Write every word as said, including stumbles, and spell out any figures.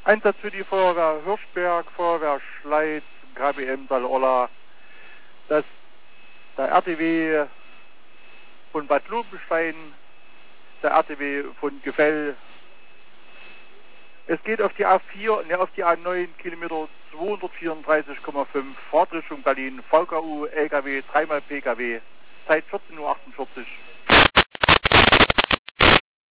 Einsatz für die Feuerwehr Hirschberg, Feuerwehr Schleiz, K B M Sallolla, das der R T W von Bad Lobenstein, der R T W von Gefell. Es geht auf die A vier, ne, auf die A neun, Kilometer zweihundertvierunddreißig Komma fünf, Fahrtrichtung Berlin, V K U, L K W, dreimal P K W, Zeit vierzehn Uhr achtundvierzig.